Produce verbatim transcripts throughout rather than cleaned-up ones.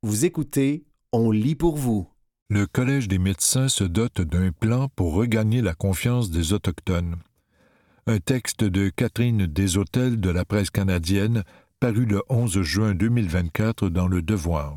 Vous écoutez, on lit pour vous. Le Collège des médecins se dote d'un plan pour regagner la confiance des Autochtones. Un texte de Catherine Deshôtels de la presse canadienne, paru le onze juin deux mille vingt-quatre dans Le Devoir.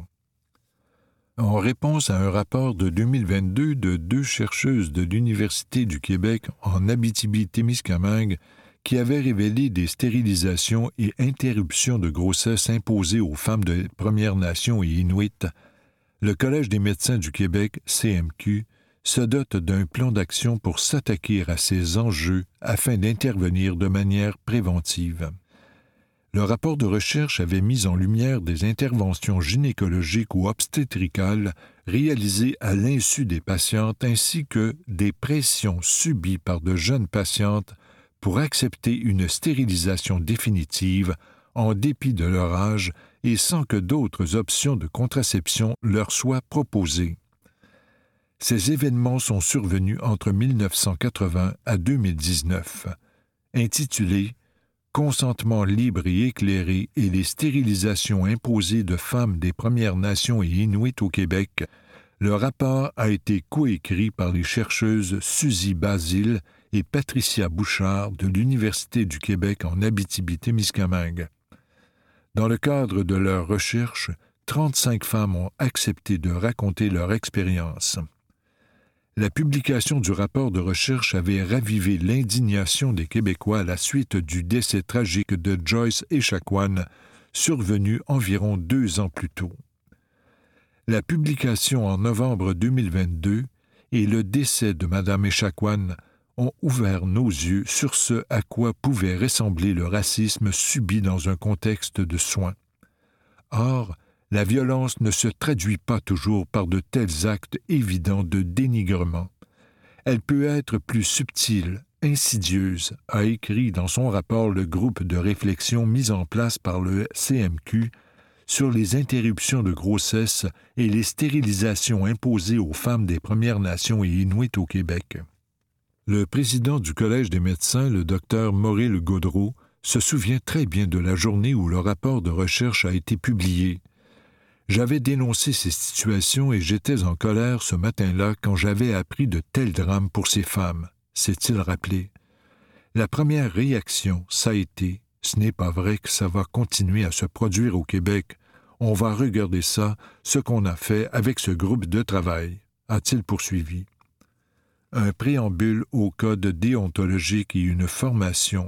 En réponse à un rapport de deux mille vingt-deux de deux chercheuses de l'Université du Québec en Abitibi-Témiscamingue qui avaient révélé des stérilisations et interruptions de grossesse imposées aux femmes des Premières Nations et Inuits, le Collège des médecins du Québec, C M Q, se dote d'un plan d'action pour s'attaquer à ces enjeux afin d'intervenir de manière préventive. Le rapport de recherche avait mis en lumière des interventions gynécologiques ou obstétricales réalisées à l'insu des patientes ainsi que des pressions subies par de jeunes patientes pour accepter une stérilisation définitive en dépit de leur âge et sans que d'autres options de contraception leur soient proposées. Ces événements sont survenus entre mille neuf cent quatre-vingts à deux mille dix-neuf. Intitulé « Consentement libre et éclairé et les stérilisations imposées de femmes des Premières Nations et Inuits au Québec », le rapport a été coécrit par les chercheuses Suzy Basile et Patricia Bouchard de l'Université du Québec en Abitibi-Témiscamingue. Dans le cadre de leur recherche, trente-cinq femmes ont accepté de raconter leur expérience. La publication du rapport de recherche avait ravivé l'indignation des Québécois à la suite du décès tragique de Joyce Echaquan, survenu environ deux ans plus tôt. La publication en novembre deux mille vingt-deux et le décès de Mme Echaquan ont ouvert nos yeux sur ce à quoi pouvait ressembler le racisme subi dans un contexte de soins. Or, la violence ne se traduit pas toujours par de tels actes évidents de dénigrement. Elle peut être plus subtile, insidieuse, a écrit dans son rapport le groupe de réflexion mis en place par le C M Q sur les interruptions de grossesse et les stérilisations imposées aux femmes des Premières Nations et Inuits au Québec. Le président du Collège des médecins, le docteur Maurice Gaudreault, se souvient très bien de la journée où le rapport de recherche a été publié. J'avais dénoncé ces situations et j'étais en colère ce matin-là quand j'avais appris de tels drames pour ces femmes, s'est-il rappelé. La première réaction, ça a été « Ce n'est pas vrai que ça va continuer à se produire au Québec. On va regarder ça, ce qu'on a fait avec ce groupe de travail », a-t-il poursuivi. Un préambule au code déontologique et une formation.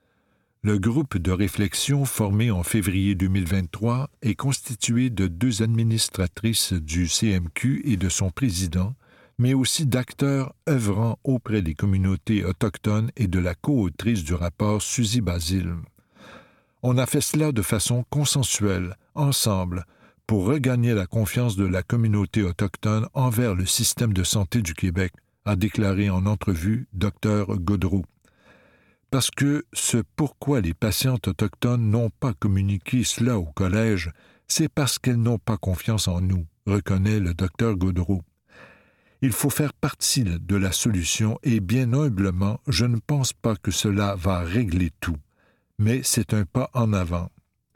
Le groupe de réflexion formé en février deux mille vingt-trois est constitué de deux administratrices du C M Q et de son président, mais aussi d'acteurs œuvrant auprès des communautés autochtones et de la co-autrice du rapport Suzy Basile. On a fait cela de façon consensuelle, ensemble, pour regagner la confiance de la communauté autochtone envers le système de santé du Québec, a déclaré en entrevue Dr Gaudreault. Parce que ce pourquoi les patientes autochtones n'ont pas communiqué cela au collège, c'est parce qu'elles n'ont pas confiance en nous, reconnaît le docteur Gaudreault. Il faut faire partie de la solution et bien humblement, je ne pense pas que cela va régler tout, mais c'est un pas en avant.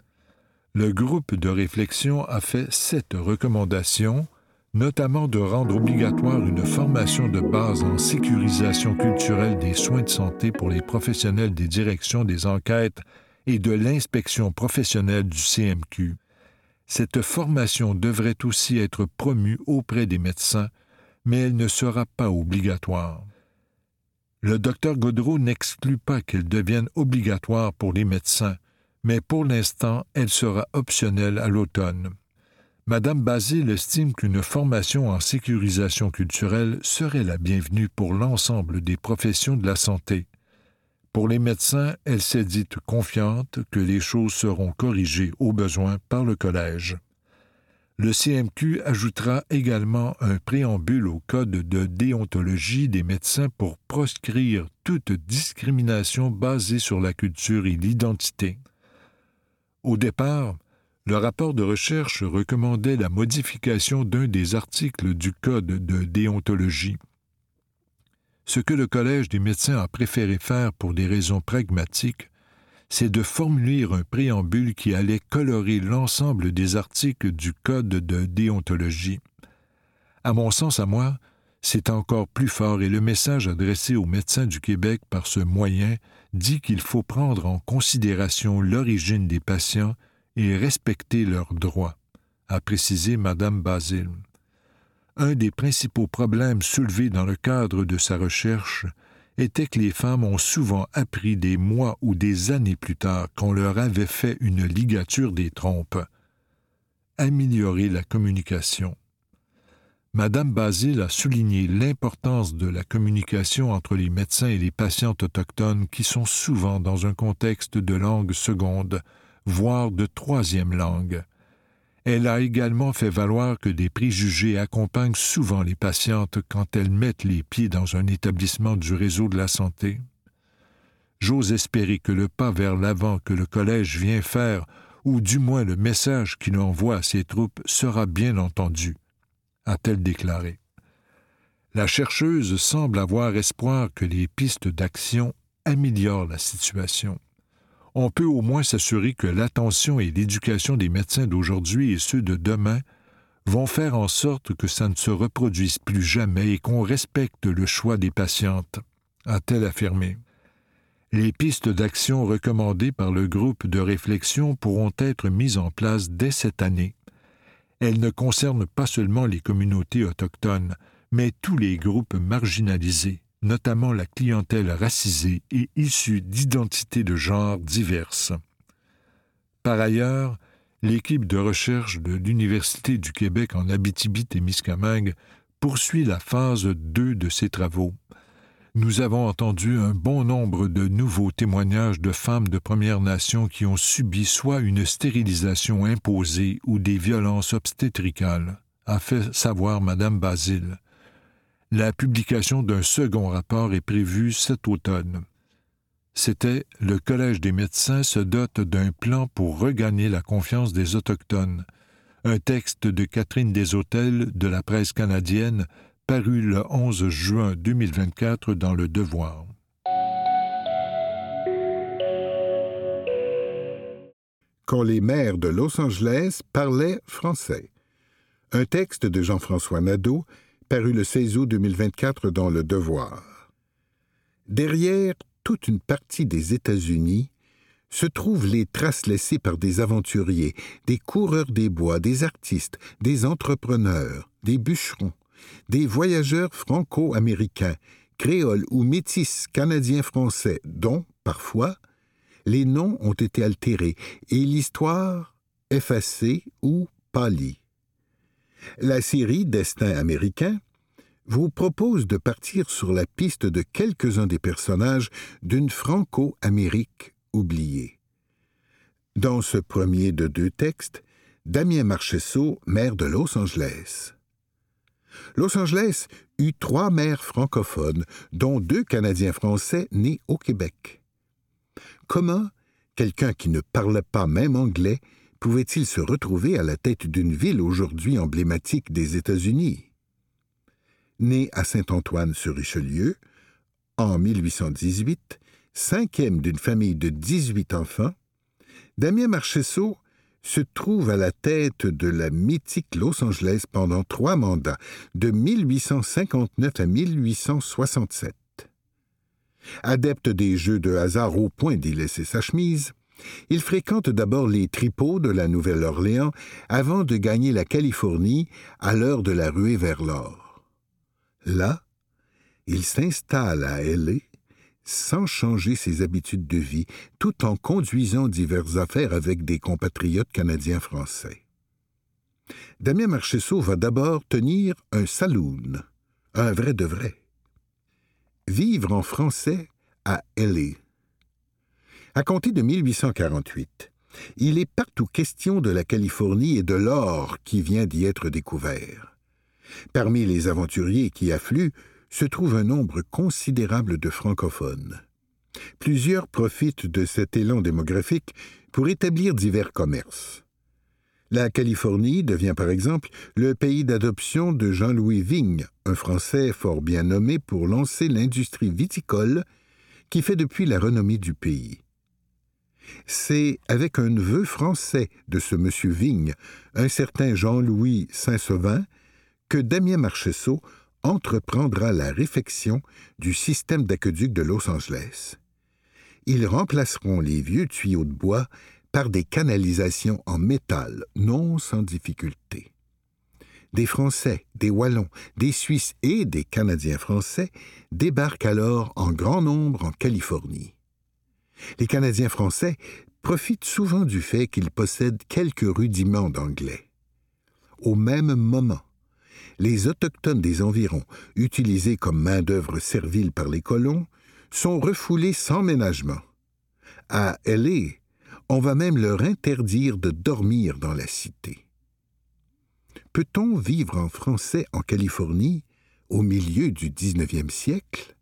Le groupe de réflexion a fait sept recommandations, notamment de rendre obligatoire une formation de base en sécurisation culturelle des soins de santé pour les professionnels des directions des enquêtes et de l'inspection professionnelle du C M Q. Cette formation devrait aussi être promue auprès des médecins, mais elle ne sera pas obligatoire. Le docteur Gaudreault n'exclut pas qu'elle devienne obligatoire pour les médecins, mais pour l'instant, elle sera optionnelle à l'automne. Madame Basile estime qu'une formation en sécurisation culturelle serait la bienvenue pour l'ensemble des professions de la santé. Pour les médecins, elle s'est dite confiante que les choses seront corrigées au besoin par le collège. Le C M Q ajoutera également un préambule au code de déontologie des médecins pour proscrire toute discrimination basée sur la culture et l'identité. Au départ, le rapport de recherche recommandait la modification d'un des articles du Code de déontologie. Ce que le Collège des médecins a préféré faire pour des raisons pragmatiques, c'est de formuler un préambule qui allait colorer l'ensemble des articles du Code de déontologie. À mon sens à moi, c'est encore plus fort et le message adressé aux médecins du Québec par ce moyen dit qu'il faut prendre en considération l'origine des patients et respecter leurs droits, a précisé Mme Basile. Un des principaux problèmes soulevés dans le cadre de sa recherche était que les femmes ont souvent appris des mois ou des années plus tard qu'on leur avait fait une ligature des trompes. Améliorer la communication. Madame Basile a souligné l'importance de la communication entre les médecins et les patientes autochtones qui sont souvent dans un contexte de langue seconde, voire de troisième langue. Elle a également fait valoir que des préjugés accompagnent souvent les patientes quand elles mettent les pieds dans un établissement du réseau de la santé. J'ose espérer que le pas vers l'avant que le Collège vient faire, ou du moins le message qu'il envoie à ses troupes, sera bien entendu, a-t-elle déclaré. La chercheuse semble avoir espoir que les pistes d'action améliorent la situation. On peut au moins s'assurer que l'attention et l'éducation des médecins d'aujourd'hui et ceux de demain vont faire en sorte que ça ne se reproduise plus jamais et qu'on respecte le choix des patientes, a-t-elle affirmé. Les pistes d'action recommandées par le groupe de réflexion pourront être mises en place dès cette année. Elles ne concernent pas seulement les communautés autochtones, mais tous les groupes marginalisés, notamment la clientèle racisée et issue d'identités de genre diverses. Par ailleurs, l'équipe de recherche de l'Université du Québec en Abitibi-Témiscamingue poursuit la phase deux de ses travaux. Nous avons entendu un bon nombre de nouveaux témoignages de femmes de Premières Nations qui ont subi soit une stérilisation imposée ou des violences obstétricales, a fait savoir Mme Basile. La publication d'un second rapport est prévue cet automne. C'était « Le Collège des médecins se dote d'un plan pour regagner la confiance des Autochtones », un texte de Catherine Desautels de la presse canadienne, paru le onze juin deux mille vingt-quatre dans Le Devoir. Quand les maires de Los Angeles parlaient français. Un texte de Jean-François Nadeau, paru le seize août deux mille vingt-quatre dans Le Devoir. Derrière toute une partie des États-Unis se trouvent les traces laissées par des aventuriers, des coureurs des bois, des artistes, des entrepreneurs, des bûcherons, des voyageurs franco-américains, créoles ou métis canadiens-français, dont, parfois, les noms ont été altérés et l'histoire effacée ou pâlie. La série Destin américain vous propose de partir sur la piste de quelques-uns des personnages d'une Franco-Amérique oubliée. Dans ce premier de deux textes, Damien Marcheseau, maire de Los Angeles. Los Angeles eut trois maires francophones, dont deux Canadiens français nés au Québec. Comment quelqu'un qui ne parlait pas même anglais pouvait-il se retrouver à la tête d'une ville aujourd'hui emblématique des États-Unis? Né à Saint-Antoine-sur-Richelieu, en mille huit cent dix-huit, cinquième d'une famille de dix-huit enfants, Damien Marcheseau se trouve à la tête de la mythique Los Angeles pendant trois mandats, de mille huit cent cinquante-neuf à mille huit cent soixante-sept. Adepte des jeux de hasard au point d'y laisser sa chemise, il fréquente d'abord les tripots de la Nouvelle-Orléans avant de gagner la Californie à l'heure de la ruée vers l'or. Là, il s'installe à L A sans changer ses habitudes de vie, tout en conduisant diverses affaires avec des compatriotes canadiens-français. Damien Marcheseau va d'abord tenir un saloon, un vrai de vrai. Vivre en français à L A. À compter de mille huit cent quarante-huit, il est partout question de la Californie et de l'or qui vient d'y être découvert. Parmi les aventuriers qui affluent se trouve un nombre considérable de francophones. Plusieurs profitent de cet élan démographique pour établir divers commerces. La Californie devient par exemple le pays d'adoption de Jean-Louis Vigne, un Français fort bien nommé pour lancer l'industrie viticole qui fait depuis la renommée du pays. C'est avec un neveu français de ce M. Vigne, un certain Jean-Louis Saint-Sauvin, que Damien Marcheseau entreprendra la réfection du système d'aqueduc de Los Angeles. Ils remplaceront les vieux tuyaux de bois par des canalisations en métal, non sans difficulté. Des Français, des Wallons, des Suisses et des Canadiens français débarquent alors en grand nombre en Californie. Les Canadiens français profitent souvent du fait qu'ils possèdent quelques rudiments d'anglais. Au même moment, les Autochtones des environs, utilisés comme main-d'œuvre servile par les colons, sont refoulés sans ménagement. À L A, on va même leur interdire de dormir dans la cité. Peut-on vivre en français en Californie au milieu du dix-neuvième siècle?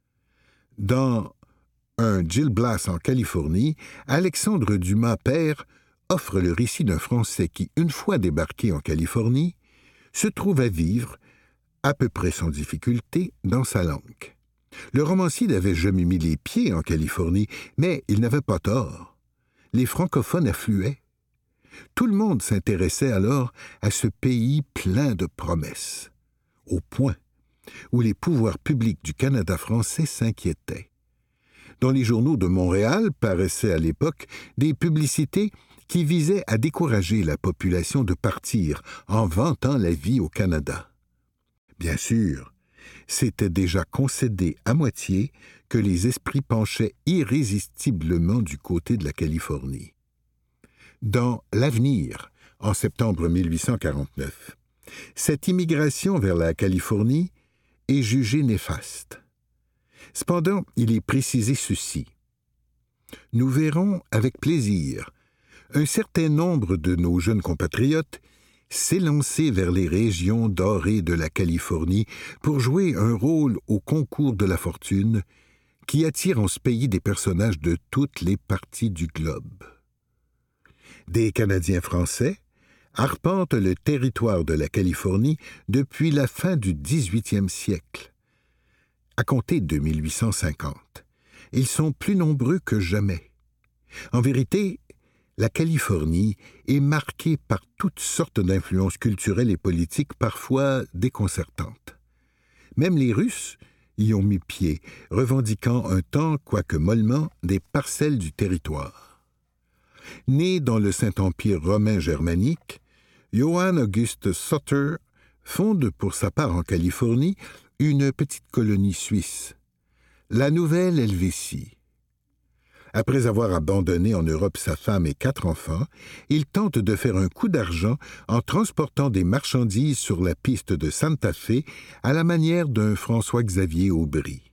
Dans un Gil Blas en Californie, Alexandre Dumas père offre le récit d'un Français qui, une fois débarqué en Californie, se trouve à vivre, à peu près sans difficulté, dans sa langue. Le romancier n'avait jamais mis les pieds en Californie, mais il n'avait pas tort. Les francophones affluaient. Tout le monde s'intéressait alors à ce pays plein de promesses, au point où les pouvoirs publics du Canada français s'inquiétaient. Dans les journaux de Montréal paraissaient à l'époque des publicités qui visaient à décourager la population de partir en vantant la vie au Canada. Bien sûr, c'était déjà concédé à moitié que les esprits penchaient irrésistiblement du côté de la Californie. Dans L'Avenir, en septembre mille huit cent quarante-neuf, cette immigration vers la Californie est jugée néfaste. Cependant, il est précisé ceci. Nous verrons avec plaisir un certain nombre de nos jeunes compatriotes s'élancer vers les régions dorées de la Californie pour jouer un rôle au concours de la fortune qui attire en ce pays des personnages de toutes les parties du globe. Des Canadiens français arpentent le territoire de la Californie depuis la fin du dix-huitième siècle. À compter de mille huit cent cinquante, ils sont plus nombreux que jamais. En vérité, la Californie est marquée par toutes sortes d'influences culturelles et politiques parfois déconcertantes. Même les Russes y ont mis pied, revendiquant un temps, quoique mollement, des parcelles du territoire. Né dans le Saint-Empire romain germanique, Johann August Sutter fonde pour sa part en Californie une petite colonie suisse, la Nouvelle-Helvétie. Après avoir abandonné en Europe sa femme et quatre enfants, il tente de faire un coup d'argent en transportant des marchandises sur la piste de Santa Fe à la manière d'un François-Xavier Aubry.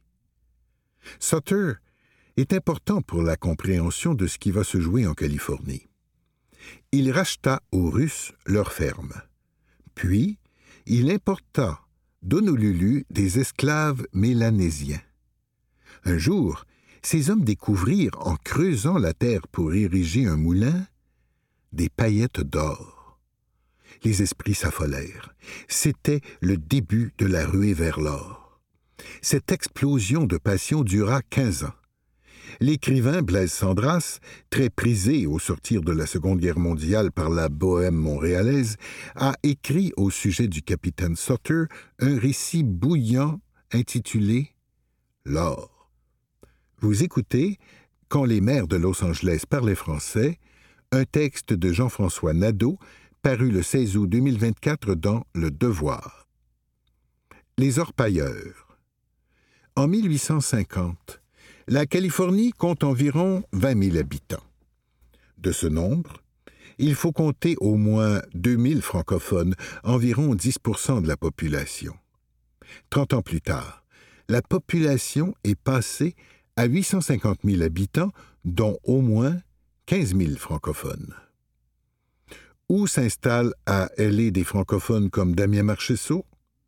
Sutter est important pour la compréhension de ce qui va se jouer en Californie. Il racheta aux Russes leur ferme. Puis, il importa d'Honolulu des esclaves mélanésiens. Un jour, ces hommes découvrirent, en creusant la terre pour ériger un moulin, des paillettes d'or. Les esprits s'affolèrent. C'était le début de la ruée vers l'or. Cette explosion de passion dura quinze ans. L'écrivain Blaise Cendrasse, très prisé au sortir de la Seconde Guerre mondiale par la bohème montréalaise, a écrit au sujet du capitaine Sutter un récit bouillant intitulé « L'or ». Vous écoutez « Quand les maires de Los Angeles parlaient français », un texte de Jean-François Nadeau, paru le seize août deux mille vingt-quatre dans Le Devoir. Les orpailleurs. En mille huit cent cinquante, la Californie compte environ vingt mille habitants. De ce nombre, il faut compter au moins deux mille francophones, environ dix pour cent de la population. Trente ans plus tard, la population est passée à huit cent cinquante mille habitants, dont au moins quinze mille francophones. Où s'installent à L A des francophones comme Damien Marcheseau?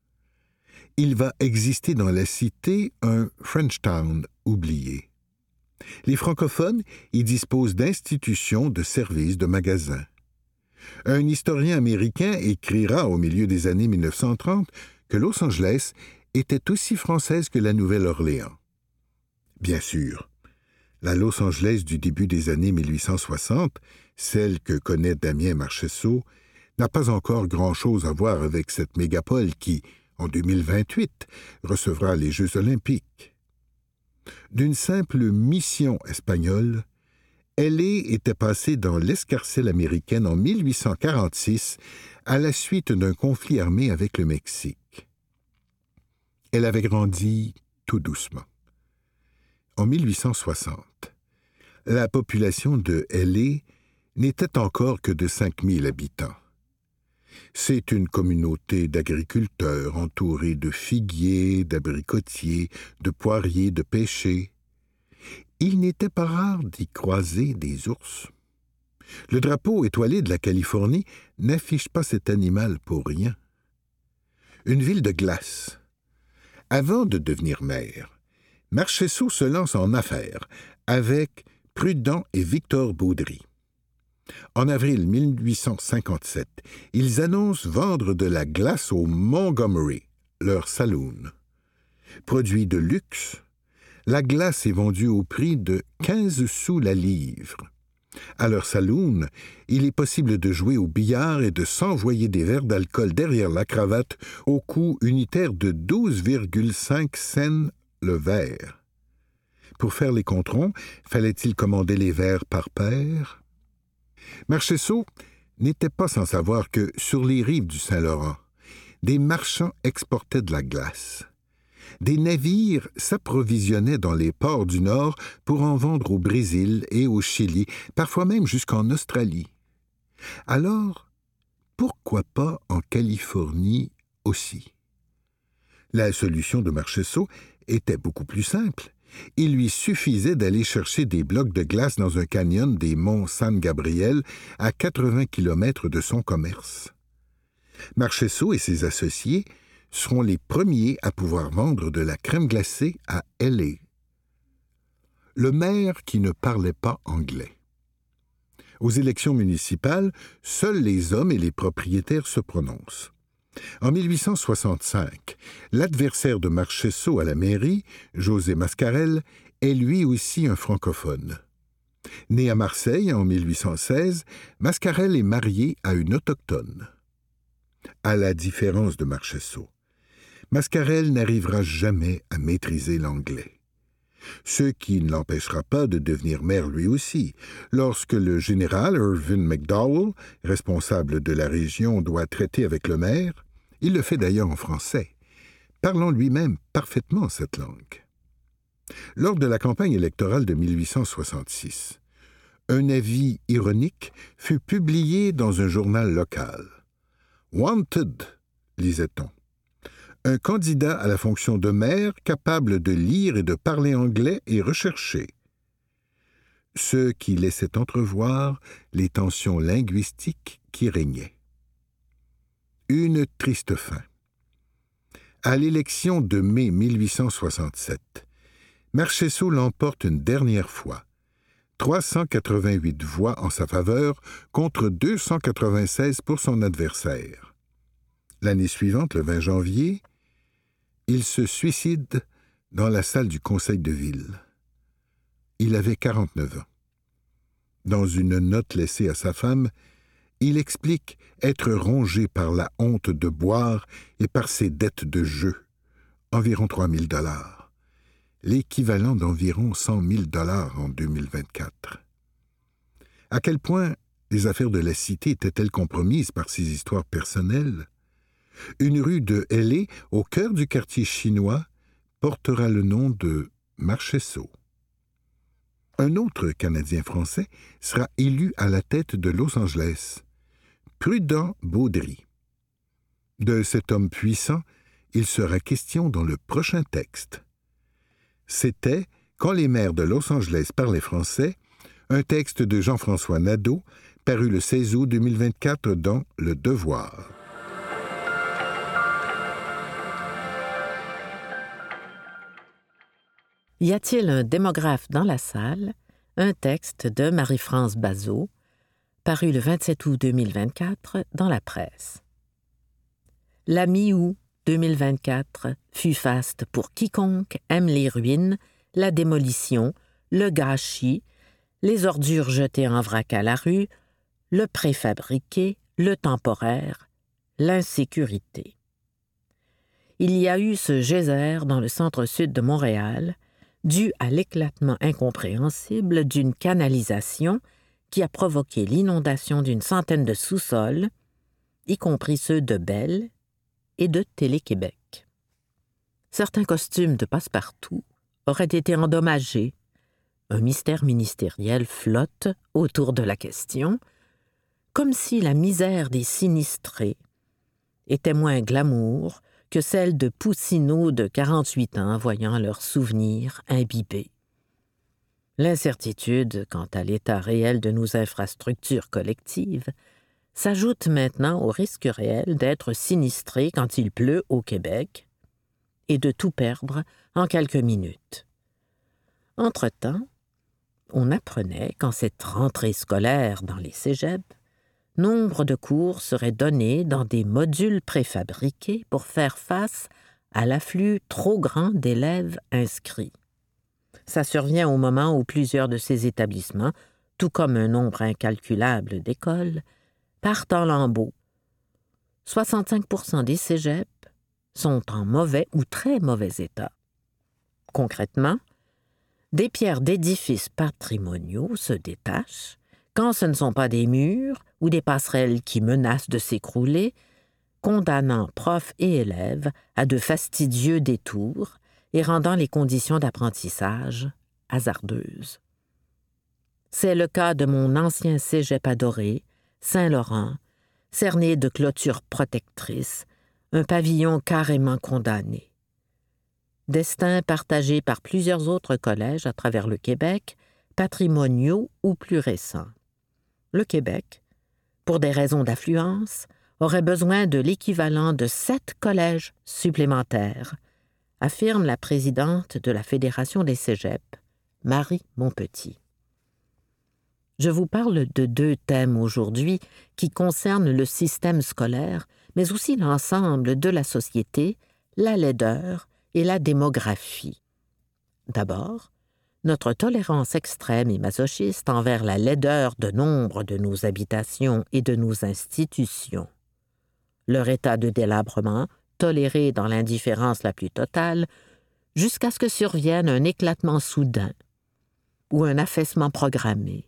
Il va exister dans la cité un Frenchtown oublié. Les francophones y disposent d'institutions, de services, de magasins. Un historien américain écrira au milieu des années mille neuf cent trente que Los Angeles était aussi française que la Nouvelle-Orléans. Bien sûr, La Los Angeles du début des années mille huit cent soixante, celle que connaît Damien Marcheseau, n'a pas encore grand-chose à voir avec cette mégapole qui, en deux mille vingt-huit, recevra les Jeux olympiques. D'une simple mission espagnole, L A était passée dans l'escarcelle américaine en mille huit cent quarante-six à la suite d'un conflit armé avec le Mexique. Elle avait grandi tout doucement. En mille huit cent soixante, la population de L A n'était encore que de cinq mille habitants. C'est une communauté d'agriculteurs entourée de figuiers, d'abricotiers, de poiriers, de pêchers. Il n'était pas rare d'y croiser des ours. Le drapeau étoilé de la Californie n'affiche pas cet animal pour rien. Une ville de glace. Avant de devenir maire, Marcheseau se lance en affaires avec Prudent et Victor Baudry. En avril mille huit cent cinquante-sept, ils annoncent vendre de la glace au Montgomery, leur saloon. Produit de luxe, la glace est vendue au prix de quinze sous la livre. À leur saloon, il est possible de jouer au billard et de s'envoyer des verres d'alcool derrière la cravate au coût unitaire de douze virgule cinq cents le verre. Pour faire les compterons, fallait-il commander les verres par paire? Marcheseau n'était pas sans savoir que, sur les rives du Saint-Laurent, des marchands exportaient de la glace. Des navires s'approvisionnaient dans les ports du Nord pour en vendre au Brésil et au Chili, parfois même jusqu'en Australie. Alors, pourquoi pas en Californie aussi? La solution de Marcheseau était beaucoup plus simple. Il lui suffisait d'aller chercher des blocs de glace dans un canyon des monts San Gabriel à quatre-vingts kilomètres de son commerce. Marcheseau et ses associés seront les premiers à pouvoir vendre de la crème glacée à L A. Le maire qui ne parlait pas anglais. Aux élections municipales, seuls les hommes et les propriétaires se prononcent. En mille huit cent soixante-cinq, l'adversaire de Marcheseau à la mairie, José Mascarell, est lui aussi un francophone. Né à Marseille en mille huit cent seize, Mascarell est marié à une autochtone. À la différence de Marcheseau, Mascarell n'arrivera jamais à maîtriser l'anglais. Ce qui ne l'empêchera pas de devenir maire lui aussi. Lorsque le général Irvin McDowell, responsable de la région, doit traiter avec le maire, il le fait d'ailleurs en français, parlant lui-même parfaitement cette langue. Lors de la campagne électorale de mille huit cent soixante-six, un avis ironique fut publié dans un journal local. « Wanted », lisait-on. Un candidat à la fonction de maire capable de lire et de parler anglais est recherché. Ce qui laissait entrevoir les tensions linguistiques qui régnaient. Une triste fin. À l'élection de mai mille huit cent soixante-sept, Marcheseau l'emporte une dernière fois, trois cent quatre-vingt-huit voix en sa faveur contre deux cent quatre-vingt-seize pour son adversaire. L'année suivante, le vingt janvier, il se suicide dans la salle du conseil de ville. Il avait quarante-neuf ans. Dans une note laissée à sa femme, il explique être rongé par la honte de boire et par ses dettes de jeu, environ trois mille dollars, l'équivalent d'environ cent mille dollars en deux mille vingt-quatre. À quel point les affaires de la cité étaient-elles compromises par ces histoires personnelles? Une rue de L A, au cœur du quartier chinois, portera le nom de Marcheseau. Un autre Canadien français sera élu à la tête de Los Angeles, Prudent Baudry. De cet homme puissant, il sera question dans le prochain texte. C'était « Quand les maires de Los Angeles parlaient français », un texte de Jean-François Nadeau, paru le seize août deux mille vingt-quatre dans Le Devoir. Y a-t-il un démographe dans la salle? Un texte de Marie-France Bazot, paru le vingt-sept août deux mille vingt-quatre dans la presse. La mi-août deux mille vingt-quatre fut faste pour quiconque aime les ruines, la démolition, le gâchis, les ordures jetées en vrac à la rue, le préfabriqué, le temporaire, l'insécurité. Il y a eu ce geyser dans le centre-sud de Montréal, dû à l'éclatement incompréhensible d'une canalisation qui a provoqué l'inondation d'une centaine de sous-sols, y compris ceux de Bell et de Télé-Québec. Certains costumes de passe-partout auraient été endommagés. Un mystère ministériel flotte autour de la question, comme si la misère des sinistrés était moins glamour que celle de poussinots de quarante-huit ans voyant leurs souvenirs imbibés. L'incertitude quant à l'état réel de nos infrastructures collectives s'ajoute maintenant au risque réel d'être sinistré quand il pleut au Québec et de tout perdre en quelques minutes. Entre-temps, on apprenait qu'en cette rentrée scolaire dans les cégeps, nombre de cours seraient donnés dans des modules préfabriqués pour faire face à l'afflux trop grand d'élèves inscrits. Ça survient au moment où plusieurs de ces établissements, tout comme un nombre incalculable d'écoles, partent en lambeaux. soixante-cinq pour cent des cégeps sont en mauvais ou très mauvais état. Concrètement, des pierres d'édifices patrimoniaux se détachent quand ce ne sont pas des murs ou des passerelles qui menacent de s'écrouler, condamnant profs et élèves à de fastidieux détours et rendant les conditions d'apprentissage hasardeuses. C'est le cas de mon ancien cégep adoré, Saint-Laurent, cerné de clôtures protectrices, un pavillon carrément condamné. Destin partagé par plusieurs autres collèges à travers le Québec, patrimoniaux ou plus récents. Le Québec, pour des raisons d'affluence, aurait besoin de l'équivalent de sept collèges supplémentaires, affirme la présidente de la Fédération des cégeps, Marie Montpetit. Je vous parle de deux thèmes aujourd'hui qui concernent le système scolaire, mais aussi l'ensemble de la société, la laideur et la démographie. D'abord, notre tolérance extrême et masochiste envers la laideur de nombre de nos habitations et de nos institutions. Leur état de délabrement, toléré dans l'indifférence la plus totale, jusqu'à ce que survienne un éclatement soudain ou un affaissement programmé.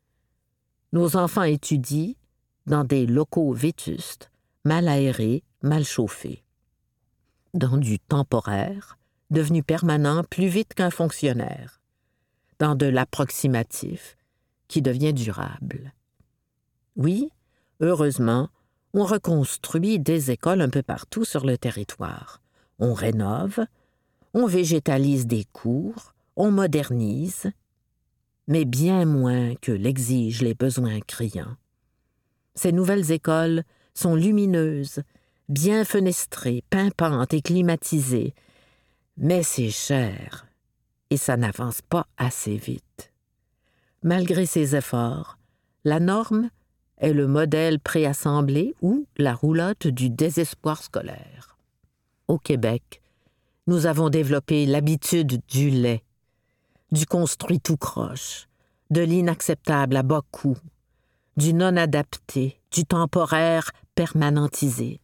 Nos enfants étudient dans des locaux vétustes, mal aérés, mal chauffés. Dans du temporaire, devenu permanent plus vite qu'un fonctionnaire. Dans de l'approximatif qui devient durable. Oui, heureusement, on reconstruit des écoles un peu partout sur le territoire. On rénove, on végétalise des cours, on modernise, mais bien moins que l'exigent les besoins criants. Ces nouvelles écoles sont lumineuses, bien fenestrées, pimpantes et climatisées, mais c'est cher. Et ça n'avance pas assez vite. Malgré ces efforts, la norme est le modèle préassemblé ou la roulotte du désespoir scolaire. Au Québec, nous avons développé l'habitude du laid, du construit tout croche, de l'inacceptable à bas coût, du non-adapté, du temporaire permanentisé.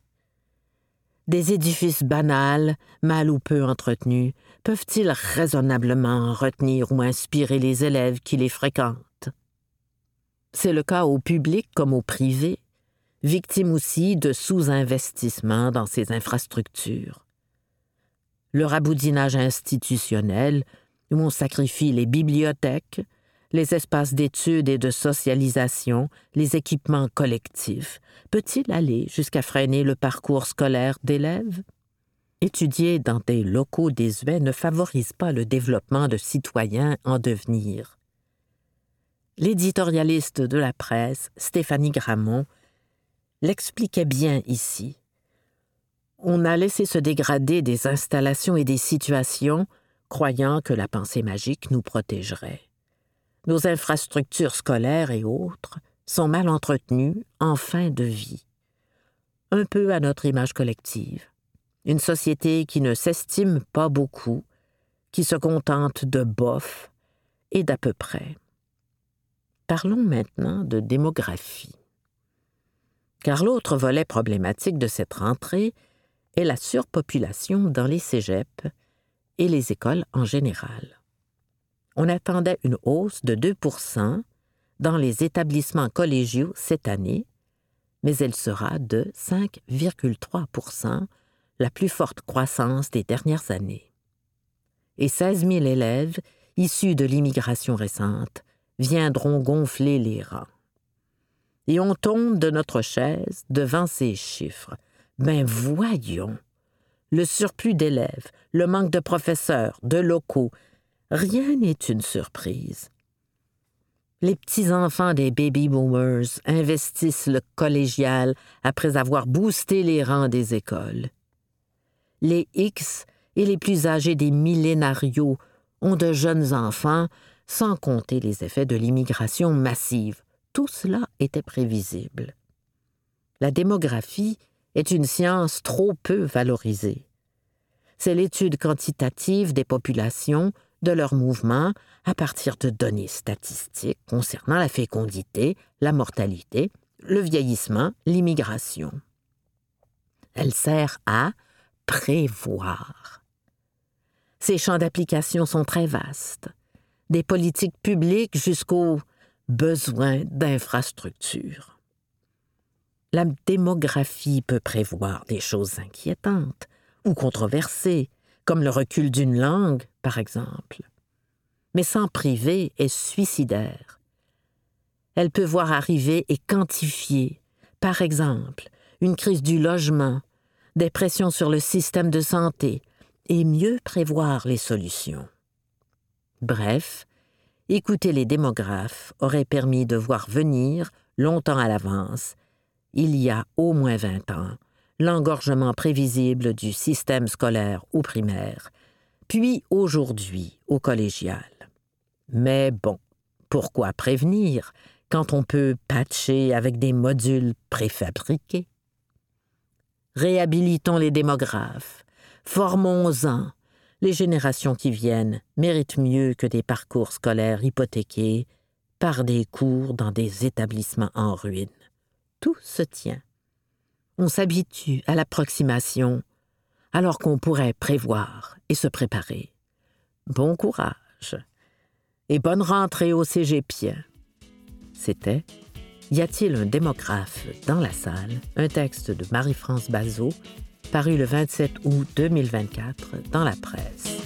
Des édifices banals, mal ou peu entretenus, peuvent-ils raisonnablement retenir ou inspirer les élèves qui les fréquentent? C'est le cas au public comme au privé, victime aussi de sous-investissement dans ces infrastructures. Le raboudinage institutionnel, où on sacrifie les bibliothèques, les espaces d'études et de socialisation, les équipements collectifs, peut-il aller jusqu'à freiner le parcours scolaire d'élèves? Étudier dans des locaux désuets ne favorise pas le développement de citoyens en devenir. L'éditorialiste de la presse, Stéphanie Gramont, l'expliquait bien ici. On a laissé se dégrader des installations et des situations, croyant que la pensée magique nous protégerait. Nos infrastructures scolaires et autres sont mal entretenues en fin de vie. Un peu à notre image collective. Une société qui ne s'estime pas beaucoup, qui se contente de bof et d'à peu près. Parlons maintenant de démographie. Car l'autre volet problématique de cette rentrée est la surpopulation dans les cégeps et les écoles en général. On attendait une hausse de deux pour cent dans les établissements collégiaux cette année, mais elle sera de cinq virgule trois pour cent, la plus forte croissance des dernières années. Et seize mille élèves issus de l'immigration récente viendront gonfler les rangs. Et on tombe de notre chaise devant ces chiffres. Ben voyons, le surplus d'élèves, le manque de professeurs, de locaux, rien n'est une surprise. Les petits-enfants des baby-boomers investissent le collégial après avoir boosté les rangs des écoles. Les X et les plus âgés des millénarios ont de jeunes enfants, sans compter les effets de l'immigration massive. Tout cela était prévisible. La démographie est une science trop peu valorisée. C'est l'étude quantitative des populations, de leurs mouvements, à partir de données statistiques concernant la fécondité, la mortalité, le vieillissement, l'immigration. Elle sert à prévoir. Ces champs d'application sont très vastes, des politiques publiques jusqu'aux besoins d'infrastructures. La démographie peut prévoir des choses inquiétantes ou controversées, comme le recul d'une langue, par exemple. Mais s'en priver est suicidaire. Elle peut voir arriver et quantifier, par exemple, une crise du logement, des pressions sur le système de santé, et mieux prévoir les solutions. Bref, écouter les démographes aurait permis de voir venir, longtemps à l'avance, il y a au moins vingt ans, l'engorgement prévisible du système scolaire au primaire, puis aujourd'hui au collégial. Mais bon, pourquoi prévenir quand on peut patcher avec des modules préfabriqués? Réhabilitons les démographes, formons-en. Les générations qui viennent méritent mieux que des parcours scolaires hypothéqués par des cours dans des établissements en ruine. Tout se tient. On s'habitue à l'approximation alors qu'on pourrait prévoir et se préparer. Bon courage et bonne rentrée au cégepien. C'était « Y a-t-il un démographe dans la salle ?» un texte de Marie-France Bazot, paru le vingt-sept août deux mille vingt-quatre dans la presse.